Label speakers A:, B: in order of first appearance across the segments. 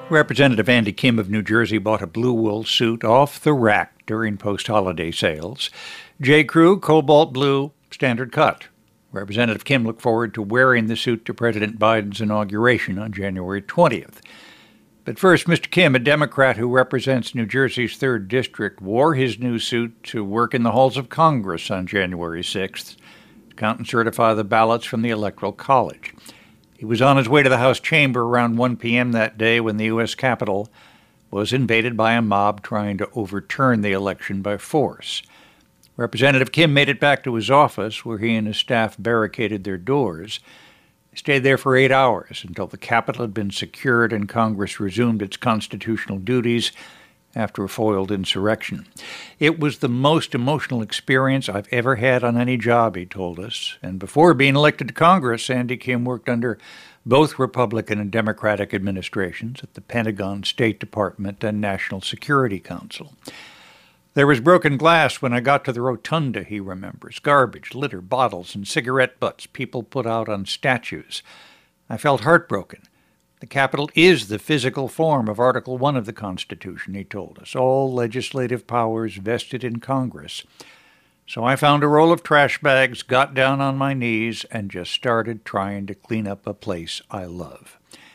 A: Representative Andy Kim of New Jersey bought a blue wool suit off the rack during post-holiday sales. J. Crew, cobalt blue, standard cut. Representative Kim looked forward to wearing the suit to President Biden's inauguration on January 20th. But first, Mr. Kim, a Democrat who represents New Jersey's 3rd District, wore his new suit to work in the halls of Congress on January 6th to count and certify the ballots from the Electoral College. He was on his way to the House chamber around 1 p.m. that day when the U.S. Capitol was invaded by a mob trying to overturn the election by force. Representative Kim made it back to his office, where he and his staff barricaded their doors. They stayed there for 8 hours until the Capitol had been secured and Congress resumed its constitutional duties after a foiled insurrection. It was the most emotional experience I've ever had on any job, he told us. And before being elected to Congress, Andy Kim worked under both Republican and Democratic administrations at the Pentagon, State Department, and National Security Council. There was broken glass when I got to the rotunda, he remembers. Garbage, litter, bottles, and cigarette butts people put out on statues. I felt heartbroken. The Capitol is the physical form of Article I of the Constitution, he told us. All legislative powers vested in Congress. So I found a roll of trash bags, got down on my knees, and just started trying to clean up a place I love.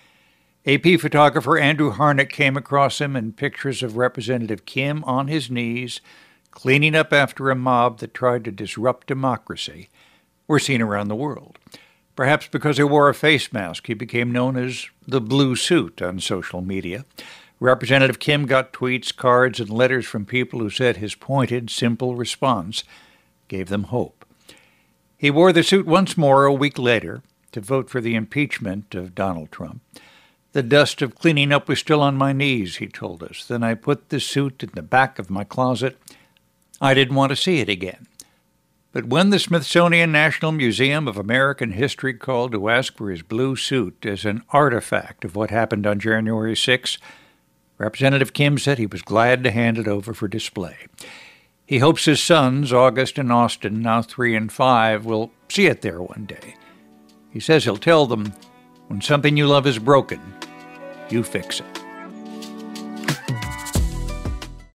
A: AP photographer Andrew Harnick came across him in pictures of Representative Kim on his knees, cleaning up after a mob that tried to disrupt democracy, were seen around the world. Perhaps because he wore a face mask, he became known as the Blue Suit on social media. Representative Kim got tweets, cards, and letters from people who said his pointed, simple response gave them hope. He wore the suit once more a week later to vote for the impeachment of Donald Trump. The dust of cleaning up was still on my knees, he told us. Then I put the suit in the back of my closet. I didn't want to see it again. But when the Smithsonian National Museum of American History called to ask for his blue suit as an artifact of what happened on January 6, Representative Kim said he was glad to hand it over for display. He hopes his sons, August and Austin, now 3 and 5, will see it there one day. He says he'll tell them, when something you love is broken, you fix it.